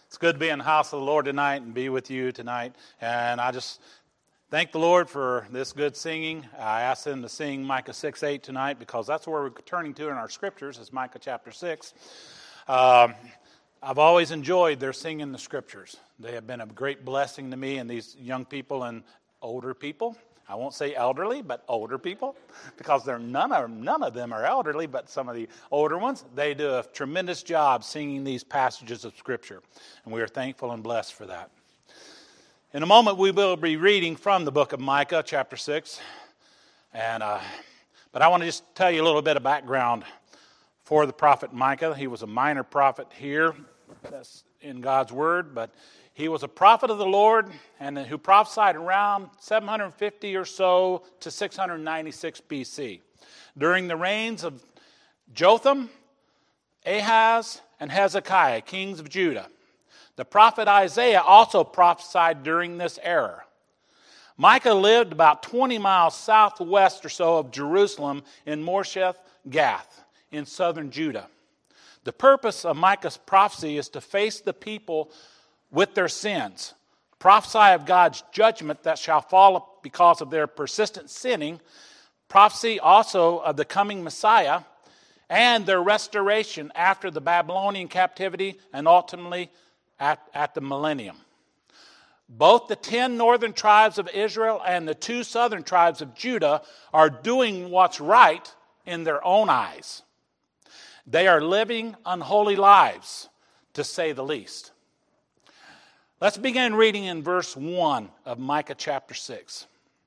It's good to be in the house of the Lord tonight and be with you tonight. And I just thank the Lord for this good singing. I asked them to sing Micah 6:8 tonight because that's where we're turning to in our scriptures, is Micah chapter 6. I've always enjoyed their singing the scriptures. They have been a great blessing to me and these young people and older people. I won't say elderly, but older people, because none of them are elderly, but some of the older ones, they do a tremendous job singing these passages of Scripture, and we are thankful and blessed for that. In a moment, we will be reading from the book of Micah, chapter 6, but I want to just tell you a little bit of background for the prophet Micah. He was a minor prophet here, that's in God's Word, but he was a prophet of the Lord and who prophesied around 750 or so to 696 BC. During the reigns of Jotham, Ahaz, and Hezekiah, kings of Judah. The prophet Isaiah also prophesied during this era. Micah lived about 20 miles southwest or so of Jerusalem in Moresheth Gath in southern Judah. The purpose of Micah's prophecy is to face the people with their sins, prophesy of God's judgment that shall fall because of their persistent sinning, prophecy also of the coming Messiah, and their restoration after the Babylonian captivity and ultimately at the millennium. Both the 10 northern tribes of Israel and the 2 southern tribes of Judah are doing what's right in their own eyes. They are living unholy lives, to say the least. Let's begin reading in verse 1 of Micah chapter 6.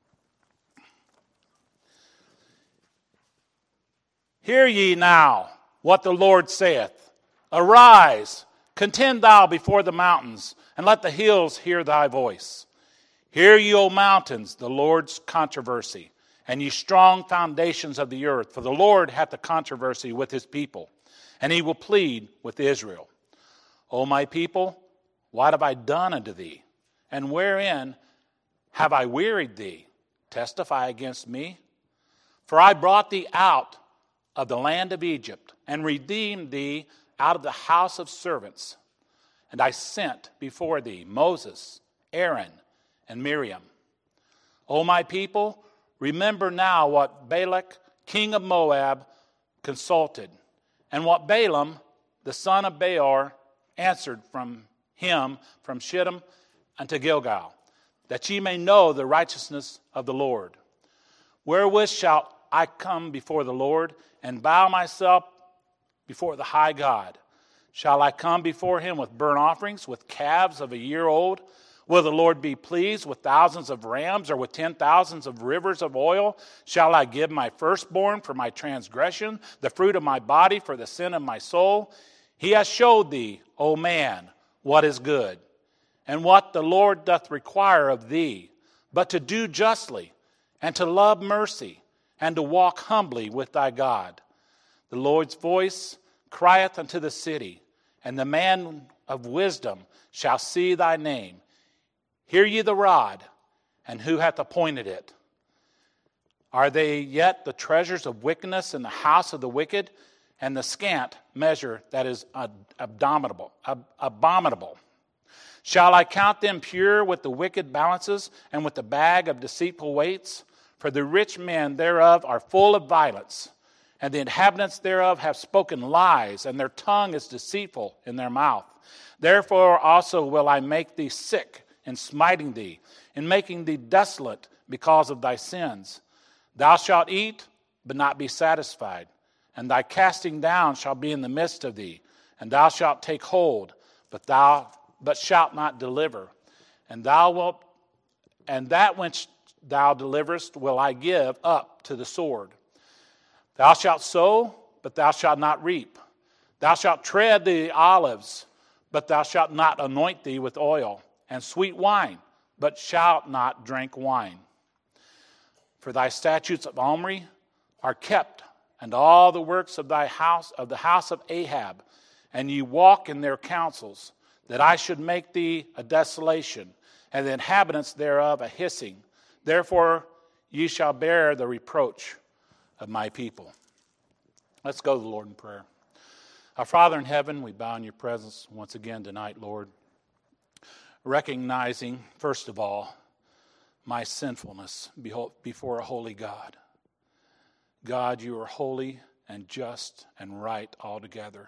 Hear ye now what the Lord saith. Arise, contend thou before the mountains, and let the hills hear thy voice. Hear ye, O mountains, the Lord's controversy, and ye strong foundations of the earth. For the Lord hath a controversy with his people, and he will plead with Israel. O my people, what have I done unto thee? And wherein have I wearied thee? Testify against me. For I brought thee out of the land of Egypt, and redeemed thee out of the house of servants. And I sent before thee Moses, Aaron, and Miriam. O my people, remember now what Balak, king of Moab, consulted, and what Balaam, the son of Beor, answered from Shittim unto Gilgal, that ye may know the righteousness of the Lord. Wherewith shall I come before the Lord, and bow myself before the high God? Shall I come before him with burnt offerings, with calves of a year old? Will the Lord be pleased with thousands of rams, or with 10,000s of rivers of oil? Shall I give my firstborn for my transgression, the fruit of my body for the sin of my soul? He hath showed thee, O man, what is good, and what the Lord doth require of thee, but to do justly, and to love mercy, and to walk humbly with thy God. The Lord's voice crieth unto the city, and the man of wisdom shall see thy name. Hear ye the rod, and who hath appointed it? Are they yet the treasures of wickedness in the house of the wicked, and the scant measure that is abominable? Shall I count them pure with the wicked balances, and with the bag of deceitful weights? For the rich men thereof are full of violence, and the inhabitants thereof have spoken lies, and their tongue is deceitful in their mouth. Therefore also will I make thee sick in smiting thee, in making thee desolate because of thy sins. Thou shalt eat, but not be satisfied, and thy casting down shall be in the midst of thee, and thou shalt take hold, but shalt not deliver. And that which thou deliverest will I give up to the sword. Thou shalt sow, but thou shalt not reap. Thou shalt tread the olives, but thou shalt not anoint thee with oil, and sweet wine, but shalt not drink wine. For thy statutes of Omri are kept, and all the works of thy house, of the house of Ahab, and ye walk in their counsels, that I should make thee a desolation, and the inhabitants thereof a hissing. Therefore ye shall bear the reproach of my people. Let's go to the Lord in prayer. Our Father in heaven, we bow in your presence once again tonight, Lord. recognizing, first of all, my sinfulness before a holy God. God, you are holy and just and right altogether.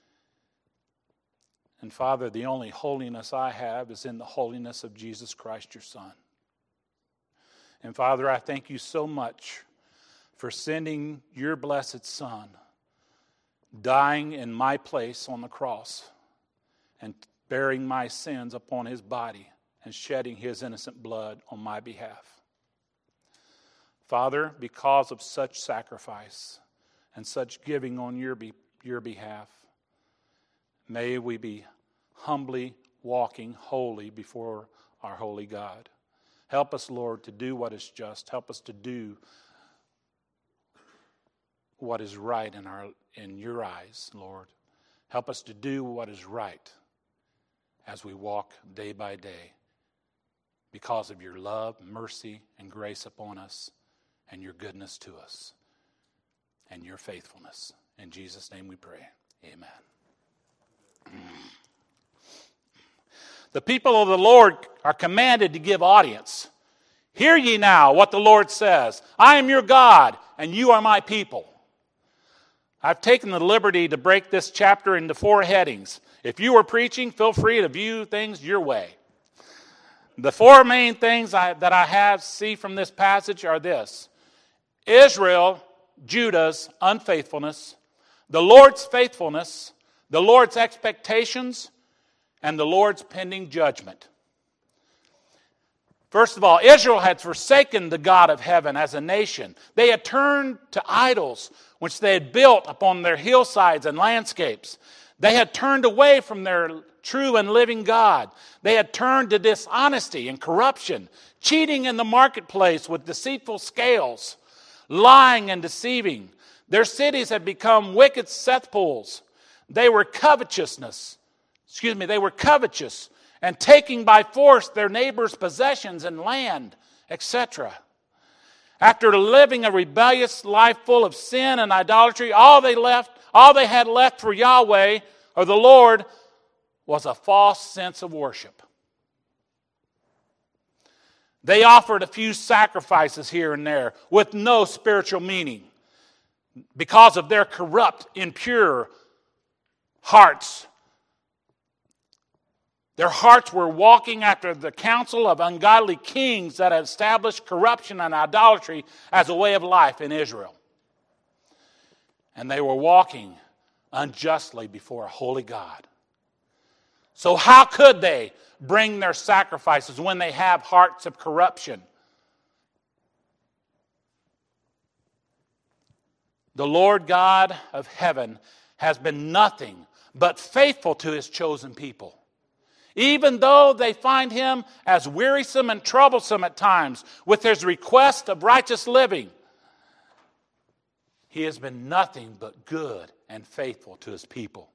And Father, the only holiness I have is in the holiness of Jesus Christ, your Son. And Father, I thank you so much for sending your blessed Son, dying in my place on the cross and bearing my sins upon his body and shedding his innocent blood on my behalf. Father, because of such sacrifice and such giving on your behalf, may we be humbly walking holy before our holy God. Help us, Lord, to do what is just. Help us to do what is right in your eyes, Lord. Help us to do what is right as we walk day by day because of your love, mercy, and grace upon us and your goodness to us and your faithfulness. In Jesus' name we pray. Amen. The people of the Lord are commanded to give audience. Hear ye now what the Lord says. I am your God, and you are my people. I've taken the liberty to break this chapter into 4 headings. If you were preaching, feel free to view things your way. The 4 main things that I see from this passage are this: Israel, Judah's unfaithfulness, the Lord's faithfulness, the Lord's expectations, and the Lord's pending judgment. First of all, Israel had forsaken the God of heaven as a nation. They had turned to idols, which they had built upon their hillsides and landscapes. They had turned away from their true and living God. They had turned to dishonesty and corruption, cheating in the marketplace with deceitful scales, lying and deceiving. Their cities had become wicked cesspools. They were covetous and taking by force their neighbors' possessions and land, etc. After living a rebellious life full of sin and idolatry, all they had left for Yahweh or the Lord was a false sense of worship. They offered a few sacrifices here and there with no spiritual meaning because of their corrupt, impure hearts. Their hearts were walking after the counsel of ungodly kings that had established corruption and idolatry as a way of life in Israel. And they were walking unjustly before a holy God. So how could they bring their sacrifices when they have hearts of corruption? The Lord God of heaven has been nothing but faithful to his chosen people. Even though they find him as wearisome and troublesome at times with his request of righteous living, he has been nothing but good and faithful to his people.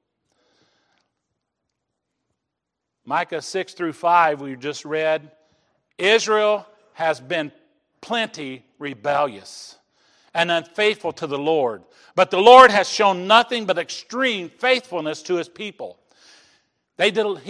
Micah 6-5, we just read, Israel has been plenty rebellious and unfaithful to the Lord, but the Lord has shown nothing but extreme faithfulness to his people. God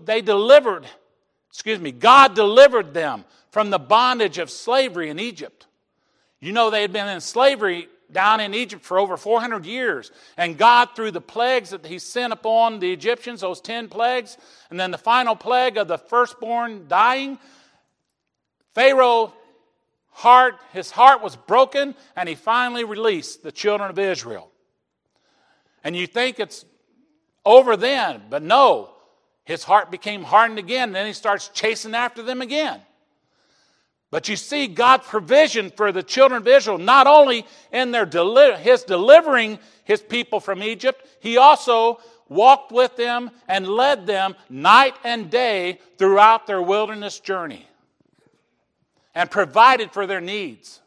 delivered them from the bondage of slavery in Egypt. You know, they had been in slavery down in Egypt for over 400 years. And God, through the plagues that he sent upon the Egyptians, those 10 plagues, and then the final plague of the firstborn dying, Pharaoh's heart was broken, and he finally released the children of Israel. And you think it's over then, but no. His heart became hardened again, and then he starts chasing after them again. But you see God's provision for the children of Israel, not only in his delivering his people from Egypt, he also walked with them and led them night and day throughout their wilderness journey and provided for their needs.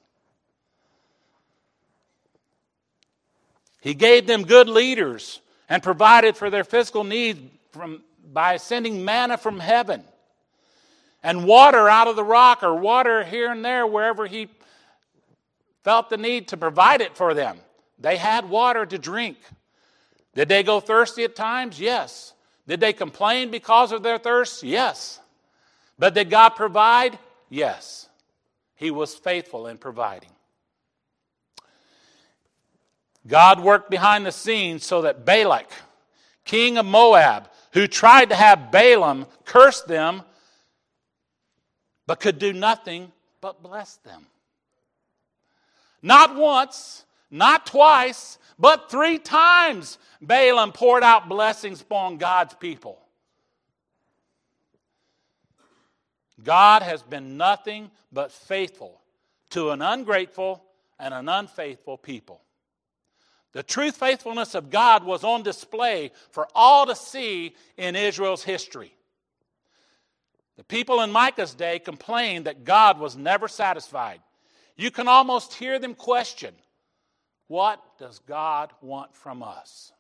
He gave them good leaders and provided for their physical needs by sending manna from heaven and water out of the rock, or water here and there wherever he felt the need to provide it for them. They had water to drink. Did they go thirsty at times? Yes. Did they complain because of their thirst? Yes. But did God provide? Yes. He was faithful in providing. God worked behind the scenes so that Balak, king of Moab, who tried to have Balaam curse them, but could do nothing but bless them. Not once, not twice, but 3 times Balaam poured out blessings upon God's people. God has been nothing but faithful to an ungrateful and an unfaithful people. The true faithfulness of God was on display for all to see in Israel's history. The people in Micah's day complained that God was never satisfied. You can almost hear them question, what does God want from us?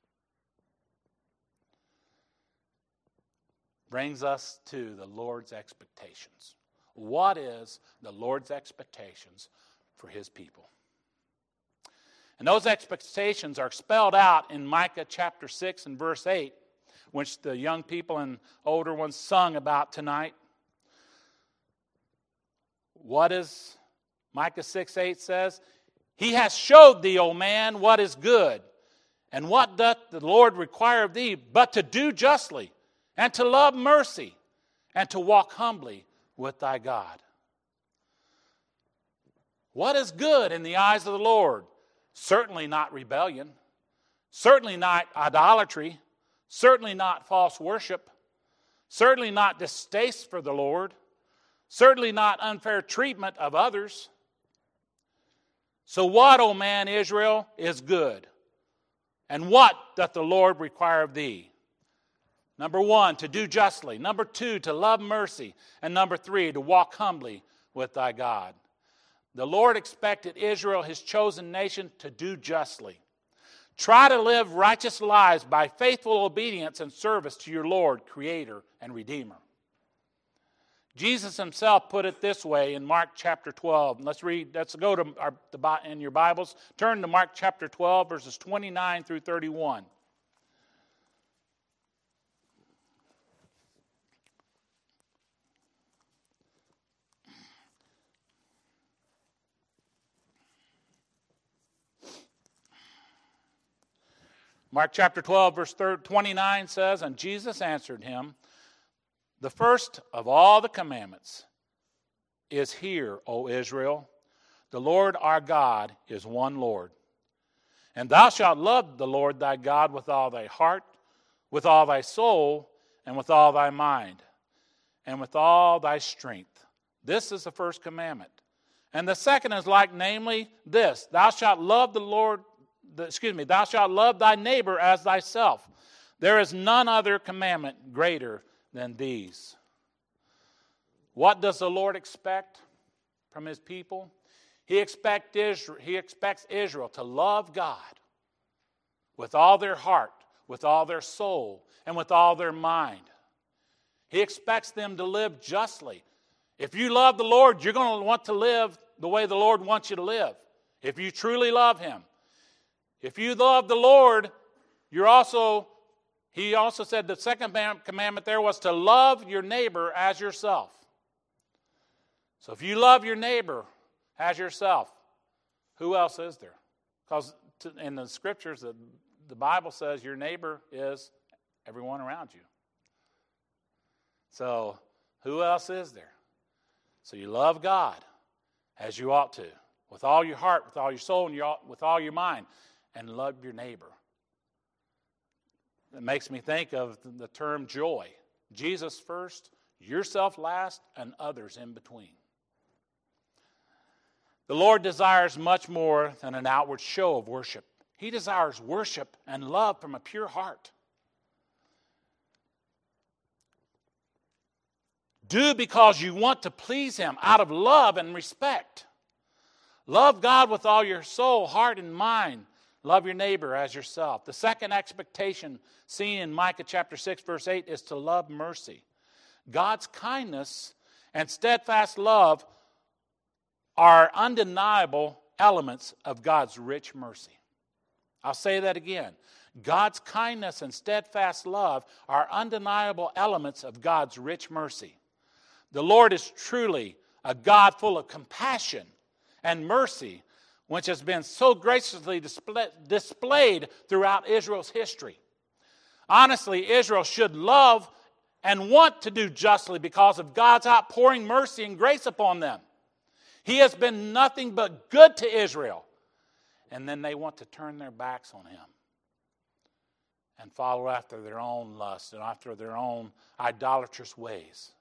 Brings us to the Lord's expectations. What is the Lord's expectations for His people? And those expectations are spelled out in Micah chapter 6 and verse 8, which the young people and older ones sung about tonight. What is Micah 6:8 says? He has showed thee, O man, what is good, and what doth the Lord require of thee, but to do justly, and to love mercy, and to walk humbly with thy God. What is good in the eyes of the Lord? Certainly not rebellion, certainly not idolatry, certainly not false worship, certainly not distaste for the Lord, certainly not unfair treatment of others. So what, O man Israel, is good? And what doth the Lord require of thee? Number 1, to do justly. Number 2, to love mercy. And number 3, to walk humbly with thy God. The Lord expected Israel, His chosen nation, to do justly. Try to live righteous lives by faithful obedience and service to your Lord, Creator, and Redeemer. Jesus Himself put it this way in Mark chapter 12. Let's go to in your Bibles. Turn to Mark chapter 12, verses 29 through 31. Mark chapter 12, verse 29 says, and Jesus answered him, the first of all the commandments is, hear, O Israel, the Lord our God is one Lord. And thou shalt love the Lord thy God with all thy heart, with all thy soul, and with all thy mind, and with all thy strength. This is the first commandment. And the second is like, namely this, thou shalt love thou shalt love thy neighbor as thyself. There is none other commandment greater than these. What does the Lord expect from His people? He expects Israel to love God with all their heart, with all their soul, and with all their mind. He expects them to live justly. If you love the Lord, you're going to want to live the way the Lord wants you to live. If you truly love Him. If you love the Lord, He also said the second commandment there was to love your neighbor as yourself. So if you love your neighbor as yourself, who else is there? Because in the scriptures, the Bible says your neighbor is everyone around you. So who else is there? So you love God as you ought to, with all your heart, with all your soul, and with all your mind. And love your neighbor. That makes me think of the term joy. Jesus first, yourself last, and others in between. The Lord desires much more than an outward show of worship. He desires worship and love from a pure heart. Do because you want to please Him out of love and respect. Love God with all your soul, heart, and mind. Love your neighbor as yourself. The second expectation seen in Micah chapter 6, verse 8 is to love mercy. God's kindness and steadfast love are undeniable elements of God's rich mercy. I'll say that again. God's kindness and steadfast love are undeniable elements of God's rich mercy. The Lord is truly a God full of compassion and mercy, which has been so graciously displayed throughout Israel's history. Honestly, Israel should love and want to do justly because of God's outpouring mercy and grace upon them. He has been nothing but good to Israel. And then they want to turn their backs on him and follow after their own lust and after their own idolatrous ways.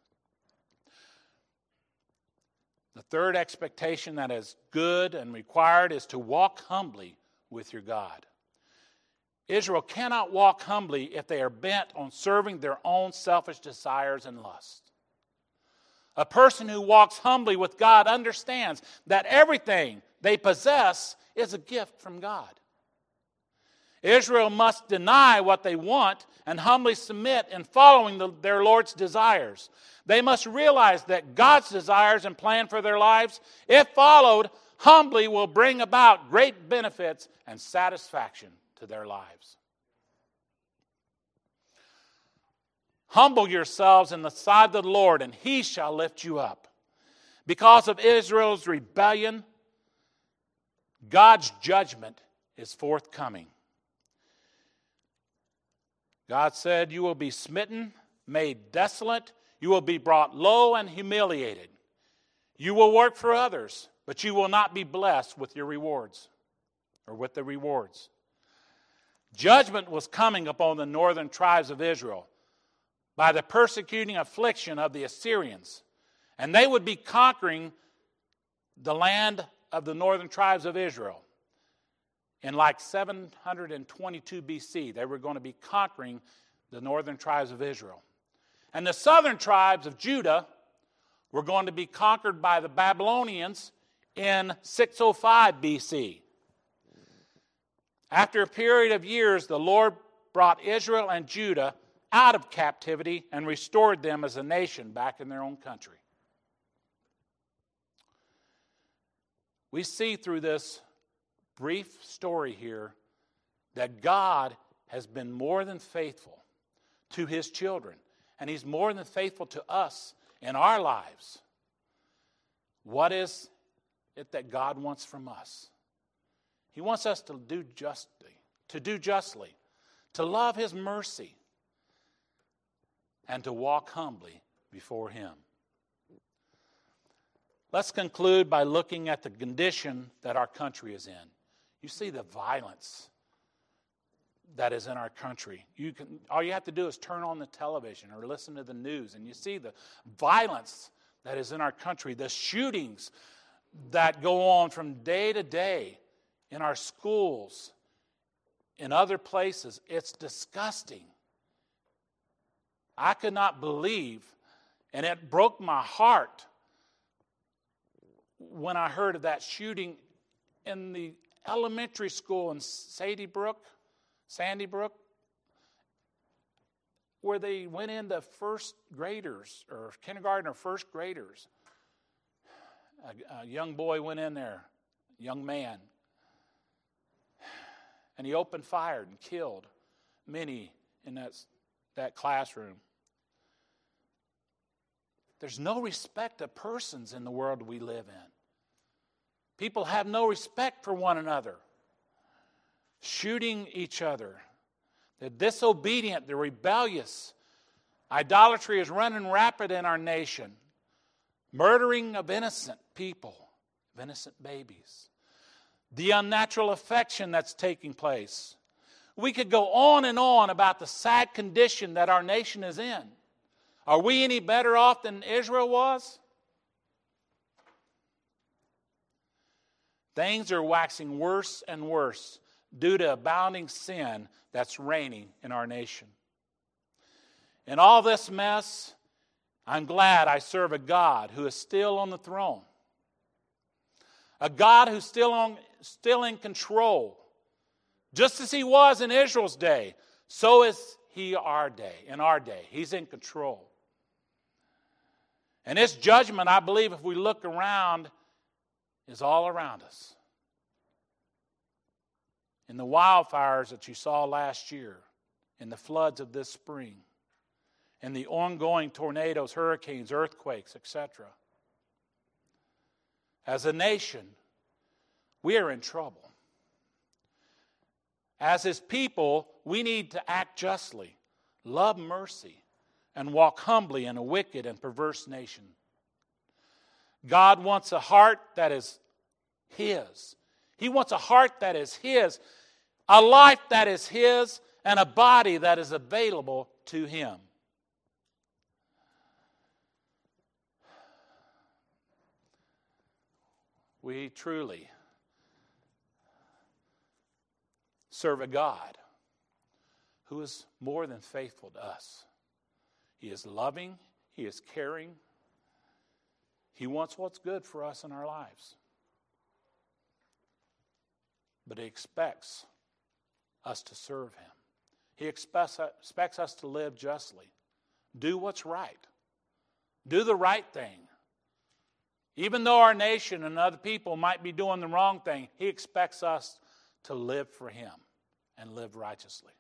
The third expectation that is good and required is to walk humbly with your God. Israel cannot walk humbly if they are bent on serving their own selfish desires and lusts. A person who walks humbly with God understands that everything they possess is a gift from God. Israel must deny what they want and humbly submit in following their Lord's desires. They must realize that God's desires and plan for their lives, if followed humbly, will bring about great benefits and satisfaction to their lives. Humble yourselves in the sight of the Lord, and he shall lift you up. Because of Israel's rebellion, God's judgment is forthcoming. God said, you will be smitten, made desolate, you will be brought low and humiliated. You will work for others, but you will not be blessed with your rewards, or with the rewards. Judgment was coming upon the northern tribes of Israel by the persecuting affliction of the Assyrians, and they would be conquering the land of the northern tribes of Israel. In like 722 BC, they were going to be conquering the northern tribes of Israel. And the southern tribes of Judah were going to be conquered by the Babylonians in 605 BC. After a period of years, the Lord brought Israel and Judah out of captivity and restored them as a nation back in their own country. We see through this brief story here that God has been more than faithful to his children, and he's more than faithful to us in our lives. What is it that God wants from us? He wants us to do justly, to love his mercy, and to walk humbly before him. Let's conclude by looking at the condition that our country is in. You see the violence that is in our country. All you have to do is turn on the television or listen to the news, and you see the violence that is in our country, the shootings that go on from day to day in our schools, in other places. It's disgusting. I could not believe, and it broke my heart when I heard of that shooting in the elementary school in Sandy Brook, where they went into first graders, or kindergarten or first graders. A young boy went in there, a young man, and he opened fire and killed many in that classroom. There's no respect of persons in the world we live in. People have no respect for one another, shooting each other. The disobedient, the rebellious. Idolatry is running rapid in our nation. Murdering of innocent people, of innocent babies. The unnatural affection that's taking place. We could go on and on about the sad condition that our nation is in. Are we any better off than Israel was? Things are waxing worse and worse due to abounding sin that's reigning in our nation. In all this mess, I'm glad I serve a God who is still on the throne. A God who's still in control. Just as he was in Israel's day, so is he in our day. He's in control. And his judgment, I believe, if we look around, is all around us. In the wildfires that you saw last year, in the floods of this spring, in the ongoing tornadoes, hurricanes, earthquakes, etc. As a nation, we are in trouble. As His people, we need to act justly, love mercy, and walk humbly in a wicked and perverse nation. God wants a heart that is His. He wants a heart that is His, a life that is His, and a body that is available to Him. We truly serve a God who is more than faithful to us. He is loving. He is caring. He wants what's good for us in our lives. But He expects us to serve Him. He expects us to live justly. Do what's right. Do the right thing. Even though our nation and other people might be doing the wrong thing, He expects us to live for Him and live righteously.